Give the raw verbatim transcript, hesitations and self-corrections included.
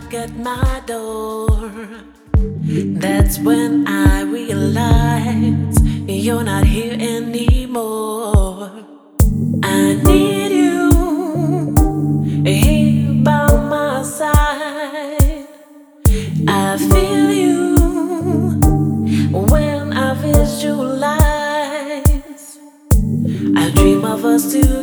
knock at my door. That's when I realize you're not here anymore. I need you here by my side. I feel you when I visualize. I dream of us two